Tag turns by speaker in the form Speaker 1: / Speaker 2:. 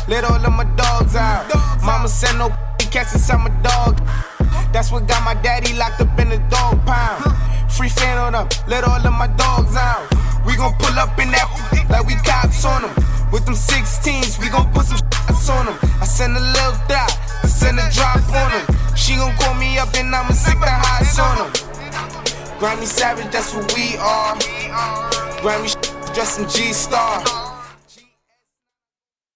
Speaker 1: let all of my dogs out. Mama said no cats inside my dog. That's what got my daddy locked up in the dog pound. Free fan on them, let all of my dogs out. We gon' pull up in that like we cops on them. With them 16s, we gon' put some shots on them. I send a little dot, I send a drop on them. She gon' call me up and I'ma stick the highs on them. Grammy Savage, that's what we are. Grammy dressed in G-Star.